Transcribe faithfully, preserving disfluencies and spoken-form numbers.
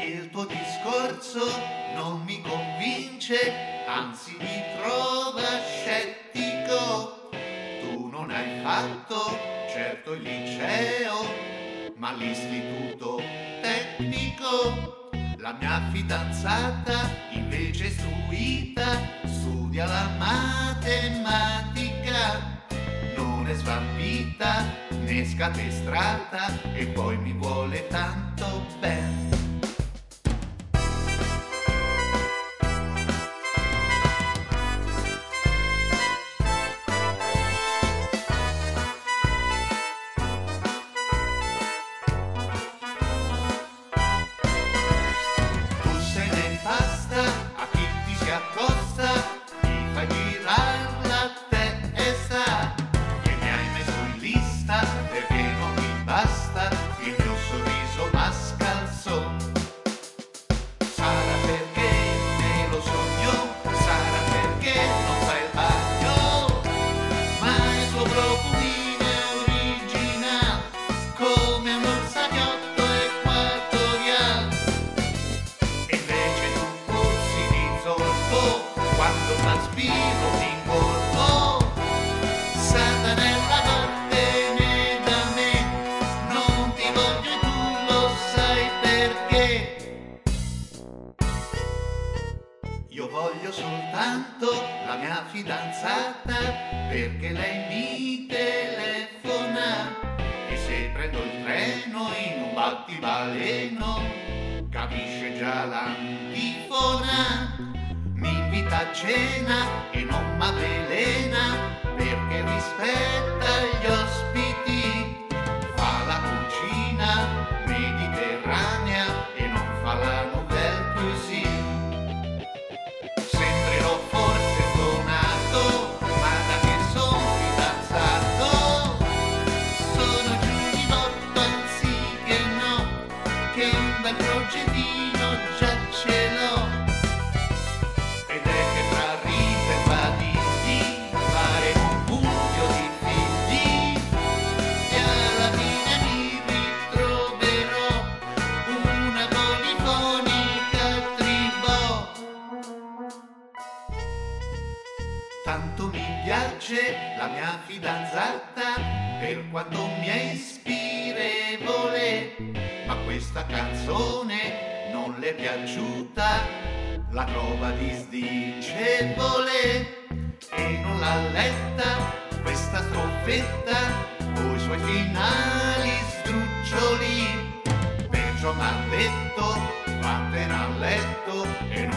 Il tuo discorso non mi convince, anzi mi trova scettico. Tu non hai fatto certo il liceo, ma l'istituto tecnico. La mia fidanzata, invece istruita, studia la matematica. Non è svampita né scapestrata e poi mi vuole tanto bene. A chi ti si accosta, ti fai girare la testa e mi hai messo in lista perché non mi basta il mio sorriso mascalzone. Sarà perché me lo sogno, sarà perché non fai il bagno, ma il tuo profumino è originale come un orsagliotto equatoriale. Quando traspiro mi incolpo, Satanella vattene da me, non ti voglio e tu lo sai perché. Io voglio soltanto la mia fidanzata perché lei mi telefona e se prendo il treno in un battibaleno capisce già l'antifona. Mi invita a cena e non m'avvelena perché rispetta gli ospiti. Fa la cucina mediterranea e non fa la nouvelle cuisine. Sembrerò forse donato, ma da che son fidanzato sono giurinotto anziché no, che un bel progettino già ce l'ho. Tanto mi piace la mia fidanzata per quanto mi è ispirevole, ma questa canzone non le è piaciuta, la trova disdicevole e non l'ha letta questa strofetta coi suoi finali sdruccioli. Perciò m'ha detto vattene a letto e non